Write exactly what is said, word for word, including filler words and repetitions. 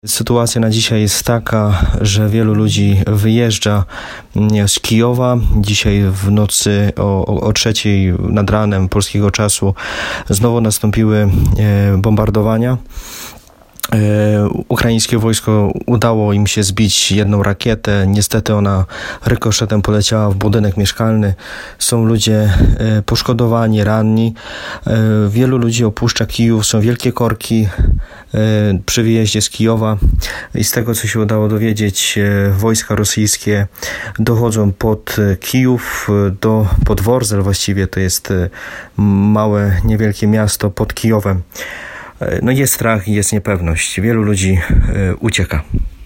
Sytuacja na dzisiaj jest taka, że wielu ludzi wyjeżdża z Kijowa. Dzisiaj w nocy o, o trzeciej nad ranem polskiego czasu znowu nastąpiły bombardowania. Ukraińskie wojsko udało im się zbić jedną rakietę. Niestety ona rykoszetem poleciała w budynek mieszkalny. Są ludzie poszkodowani, ranni. Wielu ludzi opuszcza Kijów. Są wielkie korki przy wyjeździe z Kijowa. I z tego, co się udało dowiedzieć, wojska rosyjskie dochodzą pod Kijów, do, pod Worzel właściwie. To jest małe, niewielkie miasto pod Kijowem. No jest strach i jest niepewność. Wielu ludzi ucieka.